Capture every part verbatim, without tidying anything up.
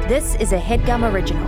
This is a HeadGum original.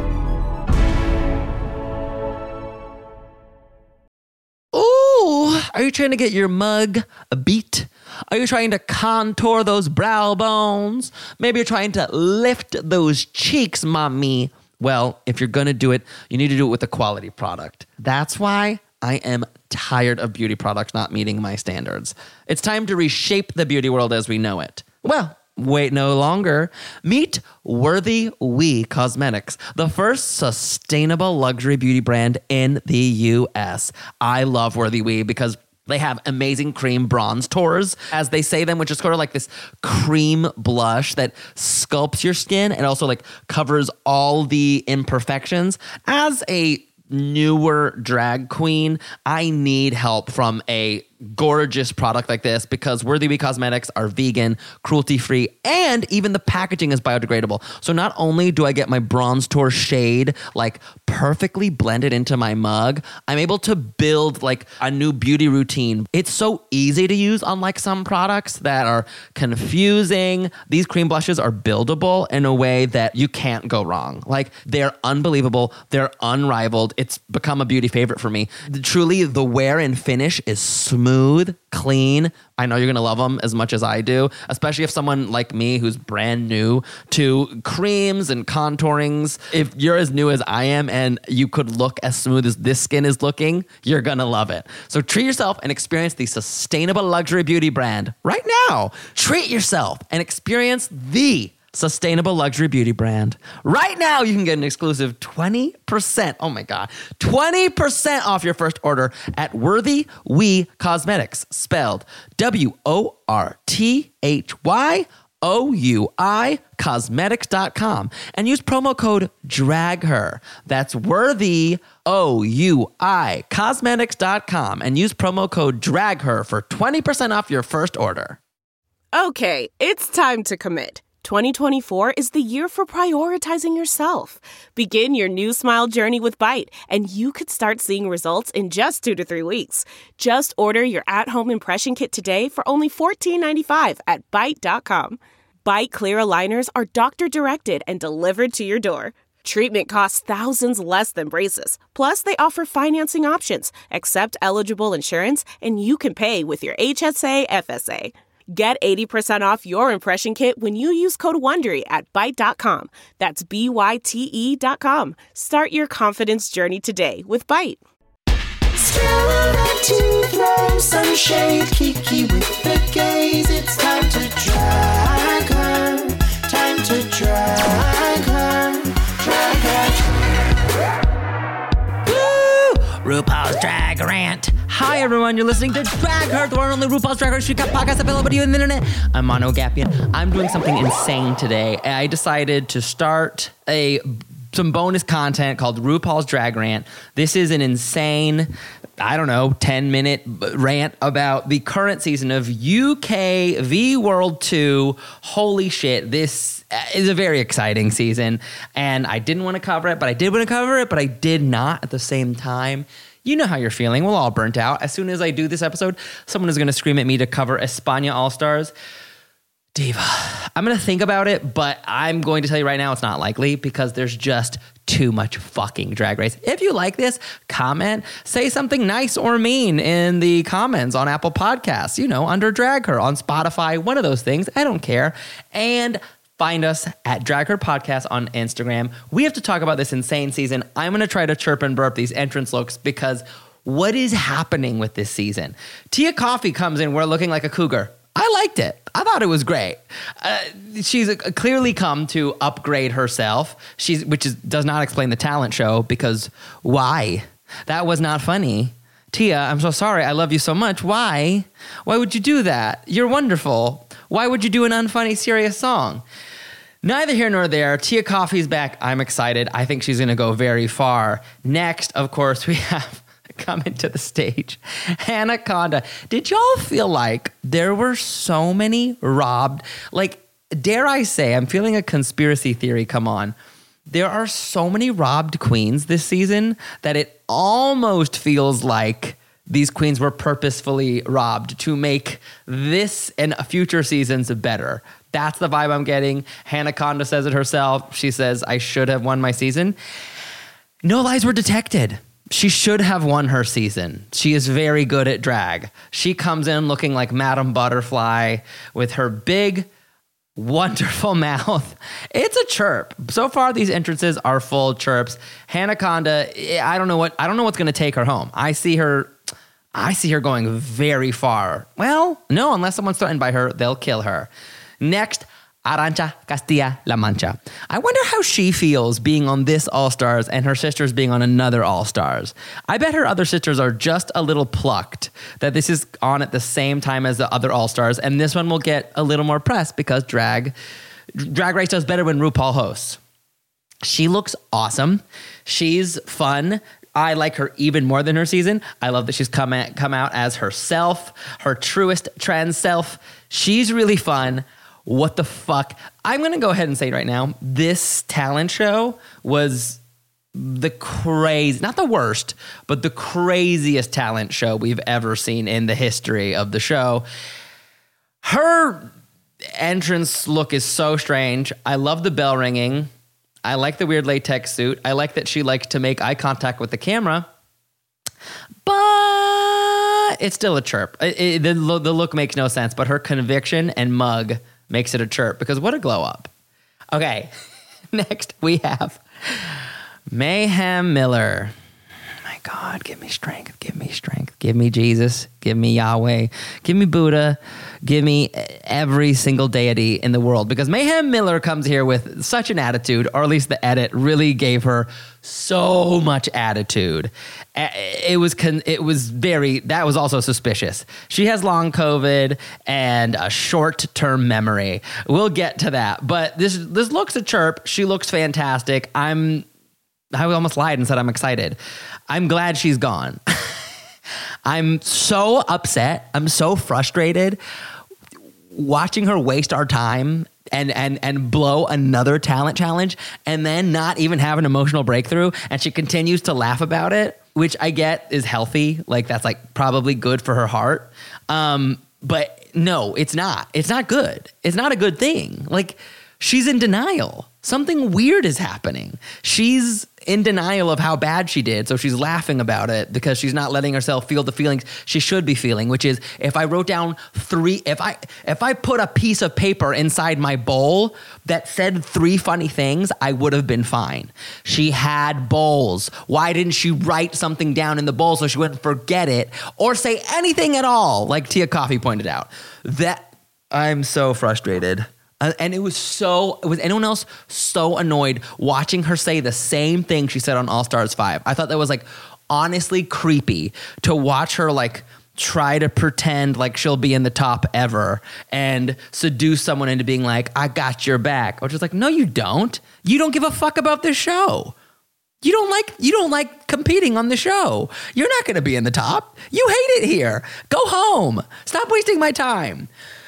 Ooh, are you trying to get your mug a beat? Are you trying to contour those brow bones? Maybe you're trying to lift those cheeks, mommy. Well, if you're going to do it, you need to do it with a quality product. That's why I am tired of beauty products not meeting my standards. It's time to reshape the beauty world as we know it. Well, wait no longer. Meet Worthy We Cosmetics, the first sustainable luxury beauty brand in the U S. I love Worthy We because they have amazing cream bronze tours, as they say them, which is sort of like this cream blush that sculpts your skin and also like covers all the imperfections. As a newer drag queen, I need help from a gorgeous product like this because Worthy We Cosmetics are vegan, cruelty-free, and even the packaging is biodegradable. So not only do I get my bronze tour shade like perfectly blended into my mug, I'm able to build like a new beauty routine. It's so easy to use, unlike some products that are confusing. These cream blushes are buildable in a way that you can't go wrong. Like, they're unbelievable. They're unrivaled. It's become a beauty favorite for me. Truly, the wear and finish is smooth. Smooth, clean. I know you're going to love them as much as I do, especially if someone like me who's brand new to creams and contourings. If you're as new as I am and you could look as smooth as this skin is looking, you're going to love it. So treat yourself and experience the sustainable luxury beauty brand right now. Treat yourself and experience the sustainable luxury beauty brand. Right now, you can get an exclusive twenty percent, oh my God, twenty percent off your first order at Worthy We Cosmetics, spelled W O R T H Y O U I cosmetics dot com, and use promo code DRAGHER. That's Worthy, O U I, cosmetics dot com, and use promo code DRAGHER for twenty percent off your first order. Okay, it's time to commit. twenty twenty-four is the year for prioritizing yourself. Begin your new smile journey with Byte, and you could start seeing results in just two to three weeks. Just order your at-home impression kit today for only fourteen ninety-five at byte dot com. Byte clear aligners are doctor-directed and delivered to your door. Treatment costs thousands less than braces. Plus, they offer financing options, accept eligible insurance, and you can pay with your H S A F S A. Get eighty percent off your impression kit when you use code WONDERY at byte dot com. That's B Y T E dot com. Start your confidence journey today with Byte. Scared to throw some shade, Kiki with the gaze. It's time to drag her. Time to drag her. Drag her. Woo! RuPaul's Drag Rant. Hi everyone, you're listening to Drag Her, the one and only RuPaul's Drag Race recap podcast available to you on the internet. I'm Mono Gapian. I'm doing something insane today. I decided to start a some bonus content called RuPaul's Drag Rant. This is an insane, I don't know, ten minute rant about the current season of U K V World two. Holy shit, this is a very exciting season, and I didn't want to cover it, but I did want to cover it, but I did not at the same time. You know how you're feeling. We're all burnt out. As soon as I do this episode, someone is going to scream at me to cover España All-Stars. Diva. I'm going to think about it, but I'm going to tell you right now it's not likely because there's just too much fucking Drag Race. If you like this, comment, say something nice or mean in the comments on Apple Podcasts, you know, under Drag Her, on Spotify, one of those things. I don't care. And find us at Drag Her Podcast on Instagram. We have to talk about this insane season. I'm going to try to chirp and burp these entrance looks because what is happening with this season? Tia Kofi comes in, we're looking like a cougar. I liked it. I thought it was great. Uh, she's uh, clearly come to upgrade herself. She's, which is, does not explain the talent show because why? That was not funny. Tia, I'm so sorry. I love you so much. Why? Why would you do that? You're wonderful. Why would you do an unfunny, serious song? Neither here nor there. Tia Kofi's back. I'm excited. I think she's going to go very far. Next, of course, we have coming to the stage, Anaconda. Did y'all feel like there were so many robbed? Like, dare I say, I'm feeling a conspiracy theory come on. There are so many robbed queens this season that it almost feels like these queens were purposefully robbed to make this and future seasons better. That's the vibe I'm getting. Hannah Conda says it herself. She says, I should have won my season. No lies were detected. She should have won her season. She is very good at drag. She comes in looking like Madame Butterfly with her big, wonderful mouth. It's a chirp. So far, these entrances are full chirps. Hannah Conda, I don't know what I don't know what's going to take her home. I see her, I see her going very far. Well, no, unless someone's threatened by her, they'll kill her. Next, Arantxa Castilla-La Mancha. I wonder how she feels being on this All-Stars and her sisters being on another All-Stars. I bet her other sisters are just a little plucked that this is on at the same time as the other All-Stars, and this one will get a little more press because drag, drag Race does better when RuPaul hosts. She looks awesome. She's fun. I like her even more than her season. I love that she's come, at, come out as herself, her truest trans self. She's really fun. What the fuck? I'm going to go ahead and say right now, this talent show was the crazy, not the worst, but the craziest talent show we've ever seen in the history of the show. Her entrance look is so strange. I love the bell ringing. I like the weird latex suit. I like that she likes to make eye contact with the camera, but it's still a chirp. It, it, the, the look makes no sense, but her conviction and mug makes it a chirp because what a glow up. Okay, next we have Mayhem Miller. My God, give me strength, give me strength, give me Jesus, give me Yahweh, give me Buddha, give me every single deity in the world because Mayhem Miller comes here with such an attitude, or at least the edit really gave her so much attitude. It was con- it was very, that was also suspicious. She has long COVID and a short-term memory. We'll get to that, but this this looks a chirp. She looks fantastic. I'm I almost lied and said I'm excited. I'm glad she's gone. I'm so upset. I'm so frustrated watching her waste our time and and and blow another talent challenge and then not even have an emotional breakthrough. And she continues to laugh about it, which I get is healthy. Like that's like probably good for her heart. Um, but no, it's not. It's not good. It's not a good thing. Like she's in denial. Something weird is happening. She's in denial of how bad she did, so she's laughing about it because she's not letting herself feel the feelings she should be feeling, which is if I wrote down three, if I if I put a piece of paper inside my bowl that said three funny things, I would have been fine. She had bowls. Why didn't she write something down in the bowl so she wouldn't forget it or say anything at all, like Tia Coffee pointed out? That I'm so frustrated. Uh, and it was so, was anyone else so annoyed watching her say the same thing she said on All Stars five? I thought that was like honestly creepy to watch her like try to pretend like she'll be in the top ever and seduce someone into being like, I got your back. Which is like, no, you don't. You don't give a fuck about this show. You don't like, you don't like competing on the show. You're not going to be in the top. You hate it here. Go home. Stop wasting my time.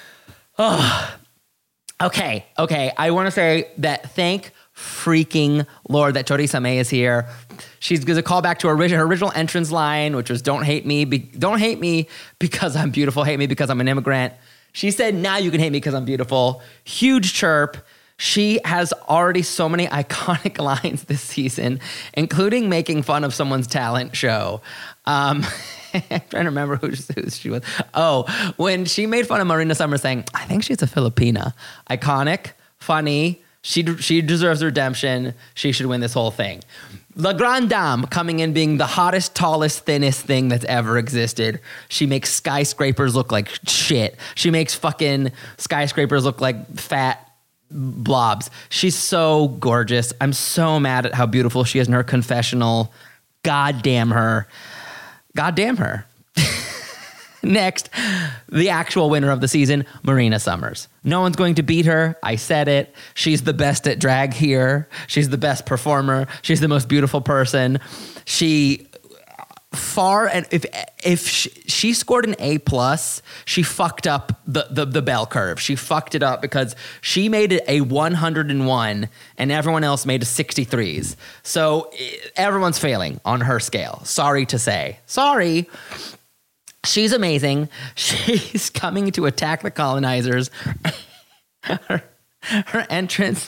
Ugh. Okay, okay. I want to say that thank freaking Lord that Choriza May is here. She's going to call back to her original, her original entrance line, which was "Don't hate me, be, don't hate me because I'm beautiful. Hate me because I'm an immigrant." She said, "Now you can hate me because I'm beautiful." Huge chirp. She has already so many iconic lines this season, including making fun of someone's talent show. Um, I'm trying to remember who, who she was. Oh, when she made fun of Marina Summers saying, I think she's a Filipina. Iconic, funny. She she deserves redemption. She should win this whole thing. La Grande Dame coming in being the hottest, tallest, thinnest thing that's ever existed. She makes skyscrapers look like shit. She makes fucking skyscrapers look like fat blobs. She's so gorgeous. I'm so mad at how beautiful she is in her confessional. God damn her. God damn her. Next, the actual winner of the season, Marina Summers. No one's going to beat her. I said it. She's the best at drag here. She's the best performer. She's the most beautiful person. She far and if if she, she scored an A plus, she fucked up the, the the bell curve. She fucked it up because she made it a one hundred one and everyone else made a sixty-threes. So everyone's failing on her scale. Sorry to say. Sorry. She's amazing. She's coming to attack the colonizers. her, her entrance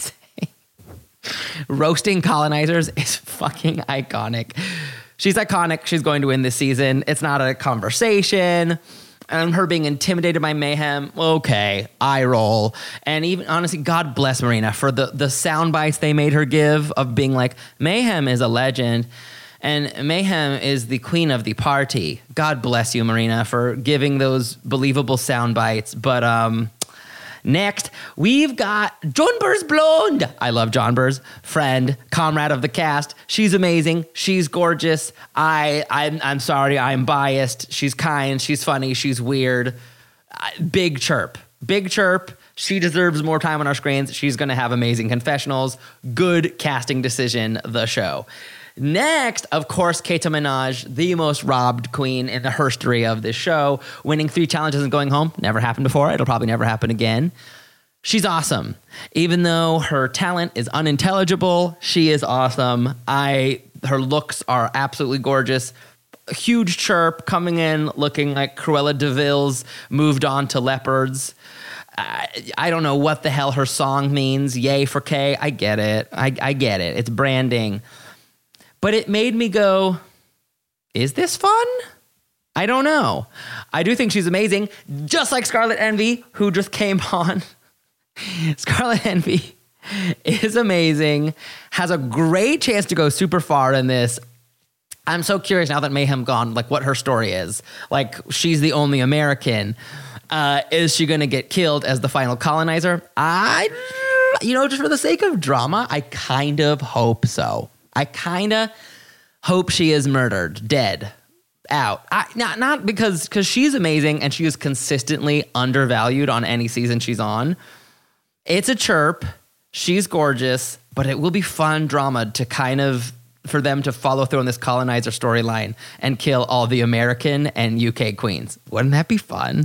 roasting colonizers is fucking iconic. She's iconic. She's going to win this season. It's not a conversation. And her being intimidated by Mayhem, okay, eye roll. And even, honestly, God bless Marina for the, the sound bites they made her give of being like, Mayhem is a legend, and Mayhem is the queen of the party. God bless you, Marina, for giving those believable sound bites. But um, next, we've got Jonbers Blonde. I love Jonbers, friend, comrade of the cast. She's amazing. She's gorgeous. I, I'm, I'm sorry, I'm biased. She's kind. She's funny. She's weird. Uh, big chirp. Big chirp. She deserves more time on our screens. She's going to have amazing confessionals. Good casting decision, the show. Next, of course, Keita Minaj, the most robbed queen in the history of this show, winning three challenges and going home. Never happened before. It'll probably never happen again. She's awesome. Even though her talent is unintelligible, she is awesome. I her looks are absolutely gorgeous. A huge chirp, coming in looking like Cruella de Vil's moved on to leopards. I, I don't know what the hell her song means. Yay for K. I get it. I, I get it. It's branding. But it made me go, is this fun? I don't know. I do think she's amazing, just like Scarlet Envy, who just came on. Scarlet Envy is amazing, has a great chance to go super far in this. I'm so curious now that Mayhem gone, like what her story is. Like, she's the only American. Uh, is she going to get killed as the final colonizer? I, you know, just for the sake of drama, I kind of hope so. I kind of hope she is murdered, dead, out. I, not not because because she's amazing and she is consistently undervalued on any season she's on. It's a chirp. She's gorgeous, but it will be fun drama to kind of, for them to follow through on this colonizer storyline and kill all the American and U K queens. Wouldn't that be fun?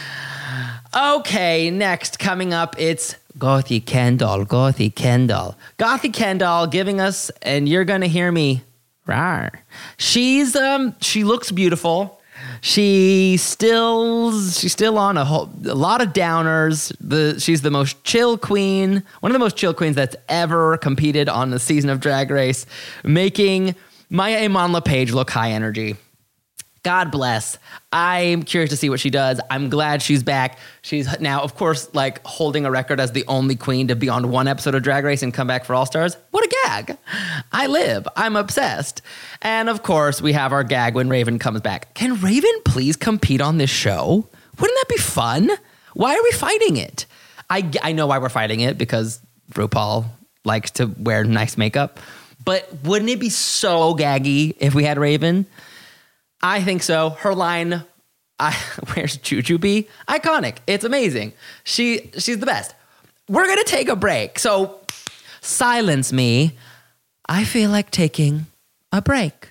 Okay, next, coming up, it's Gothy Kendall, Gothy Kendall. Gothy Kendall giving us, and you're going to hear me, rawr. She's, um, she looks beautiful. She still, she's still on a whole, a lot of downers. The, she's the most chill queen, one of the most chill queens that's ever competed on the season of Drag Race, making Maya Iman LePage look high energy. God bless. I'm curious to see what she does. I'm glad she's back. She's now, of course, like holding a record as the only queen to be on one episode of Drag Race and come back for All Stars. What a gag. I live. I'm obsessed. And of course, we have our gag when Raven comes back. Can Raven please compete on this show? Wouldn't that be fun? Why are we fighting it? I, I know why we're fighting it, because RuPaul likes to wear nice makeup. But wouldn't it be so gaggy if we had Raven? I think so. Her line, I, where's Jujubee? Iconic. It's amazing. She She's the best. We're going to take a break. So silence me. I feel like taking a break.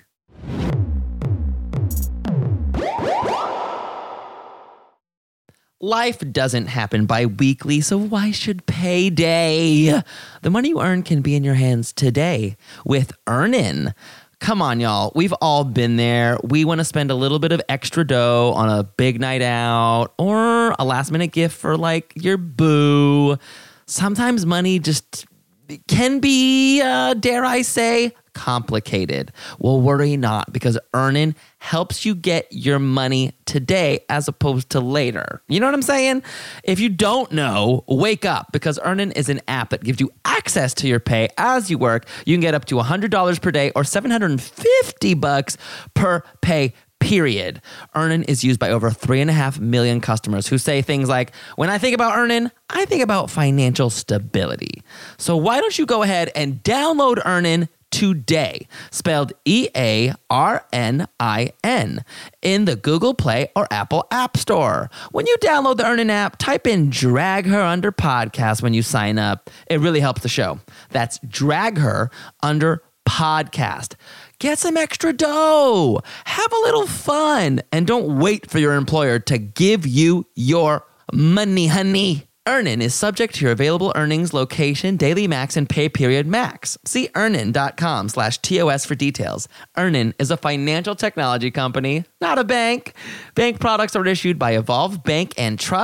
Life doesn't happen bi-weekly, so why should payday? The money you earn can be in your hands today with Earnin. Come on, y'all. We've all been there. We want to spend a little bit of extra dough on a big night out or a last minute gift for like your boo. Sometimes money just can be, uh, dare I say, complicated. Well, worry not, because Earnin helps you get your money today as opposed to later. You know what I'm saying? If you don't know, wake up, because Earnin is an app that gives you access to your pay as you work. You can get up to one hundred dollars per day or seven hundred fifty bucks per pay period. Earnin is used by over three and a half million customers who say things like, when I think about Earnin, I think about financial stability. So why don't you go ahead and download Earnin today, spelled E A R N I N, in the Google Play or Apple App Store. When you download the Earnin app, type in Drag Her Under Podcast when you sign up. It really helps the show. That's Drag Her Under Podcast. Get some extra dough. Have a little fun. And don't wait for your employer to give you your money, honey. Earnin is subject to your available earnings, location, daily max, and pay period max. See earnin.com slash TOS for details. Earnin is a financial technology company, not a bank. Bank products are issued by Evolve Bank and Trust.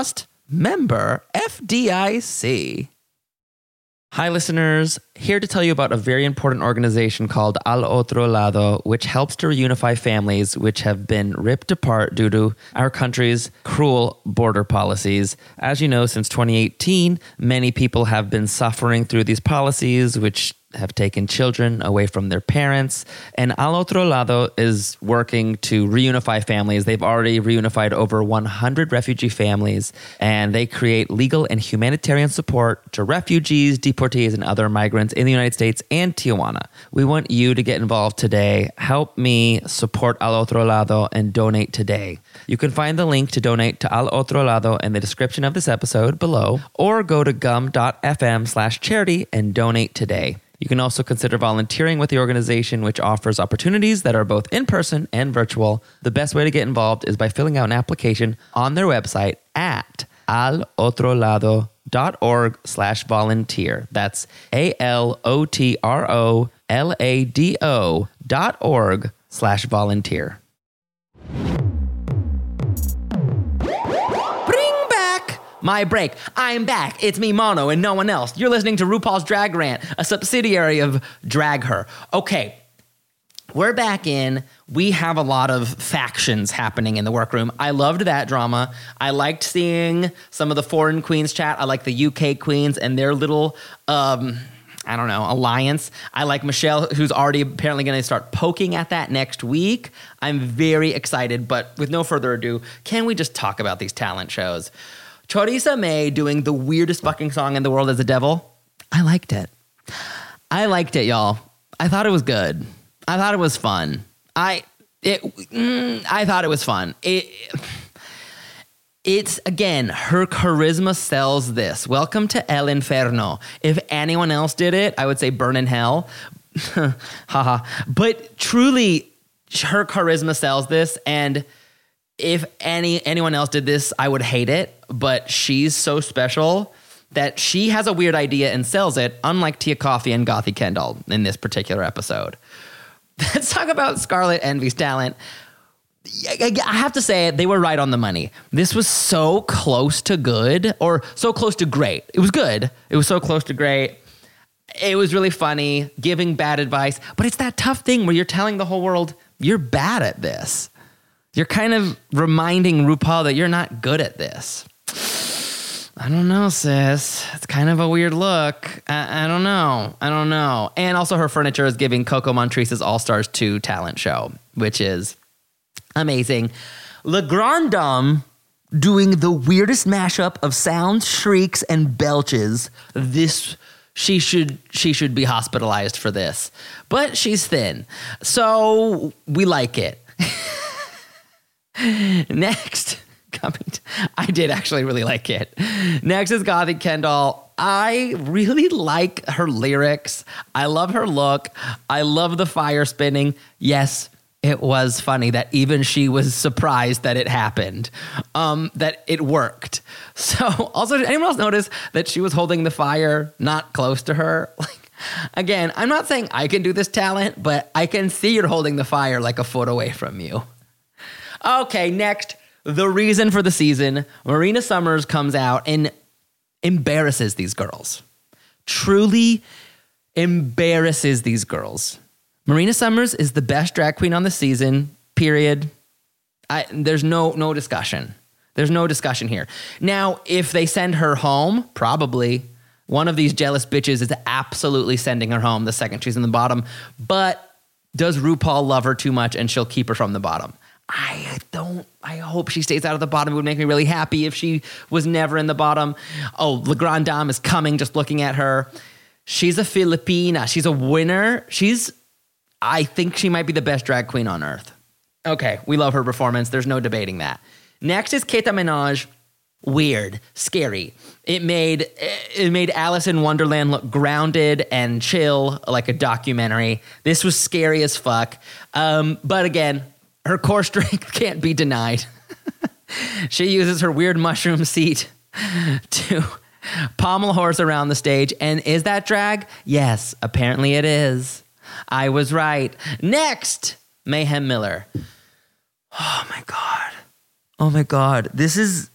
member F D I C. Hi, listeners. Here to tell you about a very important organization called Al Otro Lado, which helps to reunify families which have been ripped apart due to our country's cruel border policies. As you know, since twenty eighteen, many people have been suffering through these policies, which have taken children away from their parents. And Al Otro Lado is working to reunify families. They've already reunified over one hundred refugee families, and they create legal and humanitarian support to refugees, deportees, and other migrants in the United States and Tijuana. We want you to get involved today. Help me support Al Otro Lado and donate today. You can find the link to donate to Al Otro Lado in the description of this episode below, or go to gum.fm slash charity and donate today. You can also consider volunteering with the organization, which offers opportunities that are both in person and virtual. The best way to get involved is by filling out an application on their website at alotrolado.org slash volunteer. That's A-L-O-T-R-O-L-A-D-O dot org slash volunteer. My break. I'm back. It's me, Mono, and no one else. You're listening to RuPaul's Drag Rant, a subsidiary of Drag Her. Okay, we're back in. We have a lot of factions happening in the workroom. I loved that drama. I liked seeing some of the foreign queens chat. I like the U K queens and their little, um, I don't know, alliance. I like Michelle, who's already apparently going to start poking at that next week. I'm very excited, but with no further ado, can we just talk about these talent shows? Choriza May doing the weirdest fucking song in the world as a devil. I liked it. I liked it, y'all. I thought it was good. I thought it was fun. I it mm, I thought it was fun. It it's again, her charisma sells this. Welcome to El Inferno. If anyone else did it, I would say burn in hell. Haha. But truly, her charisma sells this, and if any anyone else did this, I would hate it, but she's so special that she has a weird idea and sells it, unlike Tia Coffee and Gothy Kendall in this particular episode. Let's talk about Scarlet Envy's talent. I have to say, they were right on the money. This was so close to good, or so close to great. It was good. It was so close to great. It was really funny, giving bad advice, but it's that tough thing where you're telling the whole world, you're bad at this. You're kind of reminding RuPaul that you're not good at this. I don't know, sis. It's kind of a weird look. I, I don't know. I don't know. And also her furniture is giving Coco Montrese's All-Stars two talent show, which is amazing. Le Grand Dame doing the weirdest mashup of sounds, shrieks, and belches. This... She should she should be hospitalized for this. But she's thin. So we like it. Next, coming to, I did actually really like it. Next is Gothy Kendall. I really like her lyrics. I love her look. I love the fire spinning. Yes, it was funny that even she was surprised that it happened, um, that it worked. So also, did anyone else notice that she was holding the fire not close to her? Like, again, I'm not saying I can do this talent, but I can see you're holding the fire like a foot away from you. Okay, next, the reason for the season. Marina Summers comes out and embarrasses these girls. Truly embarrasses these girls. Marina Summers is the best drag queen on the season, period. I, there's no no discussion. There's no discussion here. Now, if they send her home, probably. One of these jealous bitches is absolutely sending her home the second she's in the bottom. But does RuPaul love her too much and she'll keep her from the bottom? I don't, I hope she stays out of the bottom. It would make me really happy if she was never in the bottom. Oh, Le Grand Dame is coming, just looking at her. She's a Filipina. She's a winner. She's, I think she might be the best drag queen on earth. Okay, we love her performance. There's no debating that. Next is Keta Minaj. Weird, scary. It made it made Alice in Wonderland look grounded and chill, like a documentary. This was scary as fuck. Um, but again, her core strength can't be denied. She uses her weird mushroom seat to pommel horse around the stage. And is that drag? Yes, apparently it is. I was right. Next, Mayhem Miller. Oh my God. Oh my God. This is,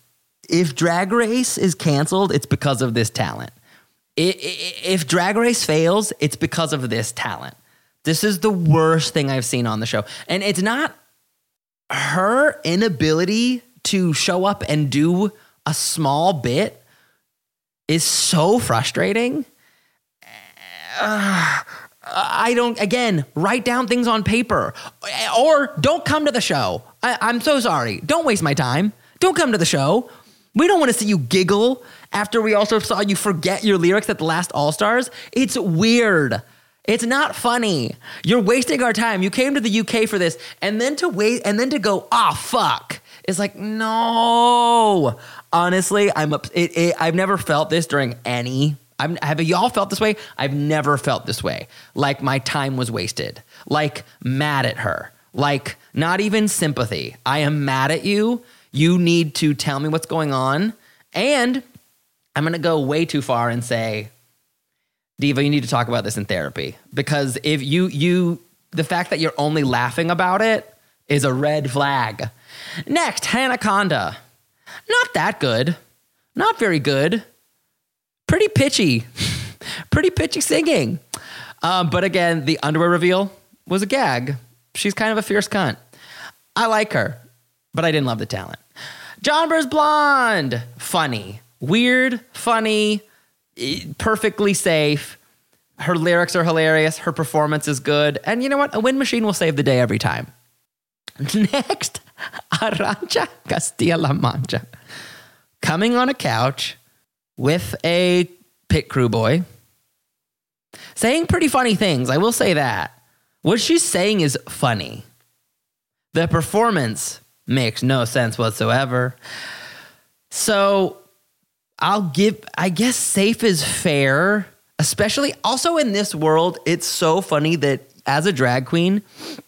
if Drag Race is canceled, it's because of this talent. If Drag Race fails, it's because of this talent. This is the worst thing I've seen on the show. And it's not her inability to show up and do a small bit is so frustrating. Uh, I don't, again, write down things on paper or don't come to the show. I, I'm so sorry. Don't waste my time. Don't come to the show. We don't want to see you giggle after we also saw you forget your lyrics at the last All-Stars. It's weird. It's not funny. You're wasting our time. You came to the U K for this, and then to wait, and then to go, ah, oh, fuck. It's like, no. Honestly, I'm up, it, it, I've never felt this during any. I'm, have y'all felt this way? I've never felt this way. Like my time was wasted. Like mad at her. Like not even sympathy. I am mad at you. You need to tell me what's going on. And I'm going to go way too far and say, Diva, you need to talk about this in therapy. Because if you, you, the fact that you're only laughing about it is a red flag. Next, Hanaconda. Not that good. Not very good. Pretty pitchy. Pretty pitchy singing. Um, but again, the underwear reveal was a gag. She's kind of a fierce cunt. I like her, but I didn't love the talent. Jonbers Blonde. Funny. Weird, funny, perfectly safe. Her lyrics are hilarious. Her performance is good. And you know what? A wind machine will save the day every time. Next, Arantxa Castilla-La Mancha. Coming on a couch with a pit crew boy. Saying pretty funny things. I will say that. What she's saying is funny. The performance makes no sense whatsoever. So I'll give, I guess safe is fair, especially also in this world. It's so funny that as a drag queen,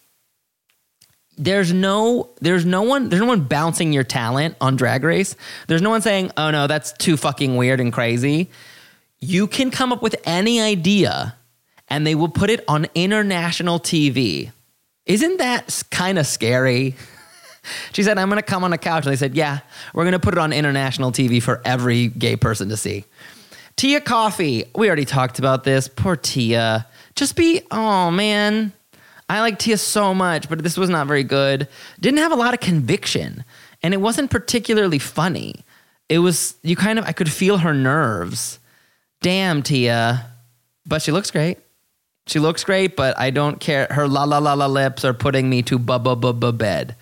there's no, there's no one, there's no one bouncing your talent on Drag Race. There's no one saying, oh no, that's too fucking weird and crazy. You can come up with any idea and they will put it on international T V. Isn't that kind of scary? She said, I'm going to come on a couch. And they said, yeah, we're going to put it on international T V for every gay person to see. Tia Kofi. We already talked about this. Poor Tia. Just be, oh man. I like Tia so much, but this was not very good. Didn't have a lot of conviction. And it wasn't particularly funny. It was, you kind of, I could feel her nerves. Damn, Tia. But she looks great. She looks great, but I don't care. Her la la la la lips are putting me to bu bu bu bu bed.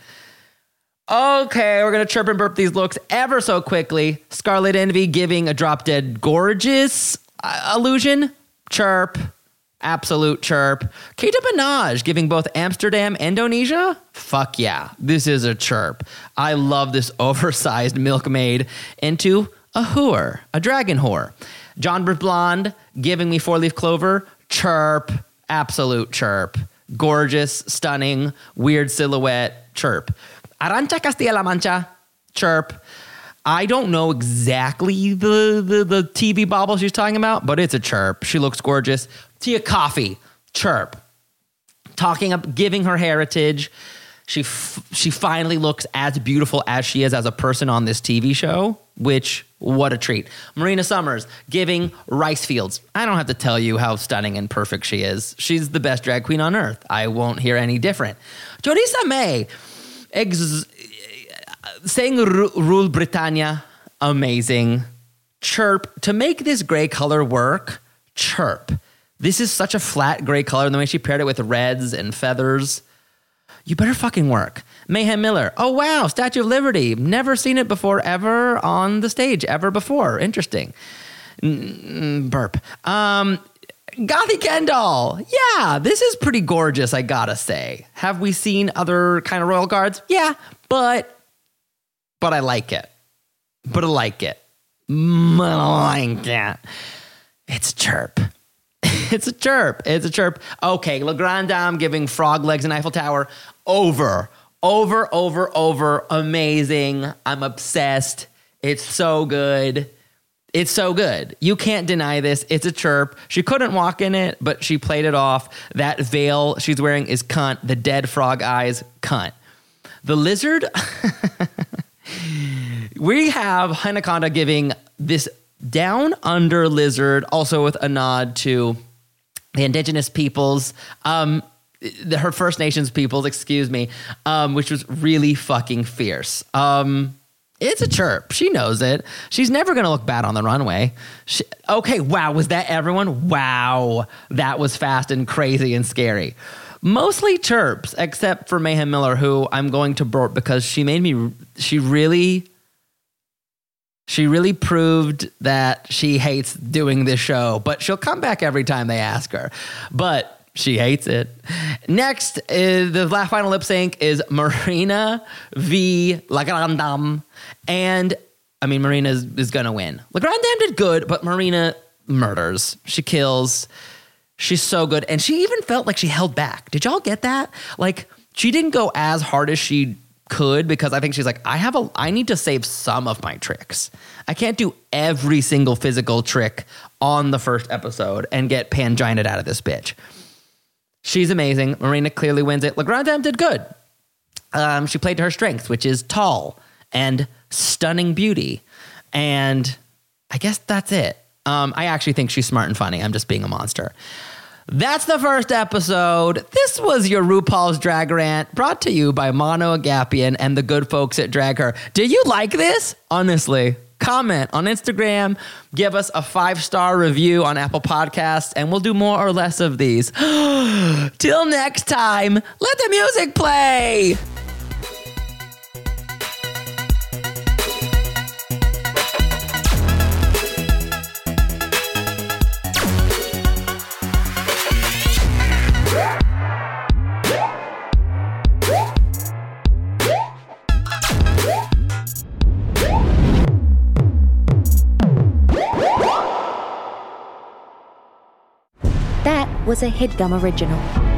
Okay, we're going to chirp and burp these looks ever so quickly. Scarlet Envy giving a Drop Dead Gorgeous uh, illusion. Chirp. Absolute chirp. Keita Minaj giving both Amsterdam, Indonesia. Fuck yeah. This is a chirp. I love this oversized milkmaid into a whore, a dragon whore. Jonbers Blonde giving me Four Leaf Clover. Chirp. Absolute chirp. Gorgeous, stunning, weird silhouette. Chirp. Arantxa Castilla-La Mancha, chirp. I don't know exactly the, the, the T V bobble she's talking about, but it's a chirp. She looks gorgeous. Tia Kofi, chirp. Talking up, giving her heritage. She f- she finally looks as beautiful as she is as a person on this T V show, which, what a treat. Marina Summers, giving rice fields. I don't have to tell you how stunning and perfect she is. She's the best drag queen on earth. I won't hear any different. Jorisa May, Ex- saying Rule Britannia, amazing. Chirp. To make this gray color work, chirp. This is such a flat gray color, and the way she paired it with reds and feathers. You better fucking work. Mayhem Miller. Oh, wow. Statue of Liberty. Never seen it before, ever on the stage, ever before. Interesting. Mm, burp. Um... Gothy Kendall. Yeah, this is pretty gorgeous, I gotta say. Have we seen other kind of royal guards? Yeah, but but I like it. But I like it. Mm, I like it. It's a chirp. It's a chirp. It's a chirp. Okay, La Grande Dame giving frog legs in Eiffel Tower. Over. Over, over, over. Amazing. I'm obsessed. It's so good. It's so good. You can't deny this. It's a chirp. She couldn't walk in it, but she played it off. That veil she's wearing is cunt. The dead frog eyes, cunt. The lizard, We have Anaconda giving this down under lizard, also with a nod to the indigenous peoples, um, the, her First Nations peoples, excuse me, um, which was really fucking fierce. Um, it's a chirp. She knows it. She's never going to look bad on the runway. She, okay, wow, was that everyone? Wow, that was fast and crazy and scary. Mostly chirps, except for Mayhem Miller, who I'm going to burp because she made me, she really... She really proved that she hates doing this show, but she'll come back every time they ask her. But she hates it. Next, is the last final lip sync is Marina v. La Grande Dame. And, I mean, Marina is, is going to win. La Grande Dame did good, but Marina murders. She kills. She's so good. And she even felt like she held back. Did y'all get that? Like, she didn't go as hard as she could, because I think she's like, I have a, I need to save some of my tricks. I can't do every single physical trick on the first episode and get pangined out of this bitch. She's amazing. Marina clearly wins it. La Grande Dame did good. Um, she played to her strengths, which is tall and stunning beauty. And I guess that's it. Um, I actually think she's smart and funny. I'm just being a monster. That's the first episode. This was your RuPaul's Drag Rant, brought to you by Mono Agapian and the good folks at Drag Her. Did you like this? Honestly, comment on Instagram, give us a five-star review on Apple Podcasts, and we'll do more or less of these. Till next time, let the music play. Was a HeadGum original.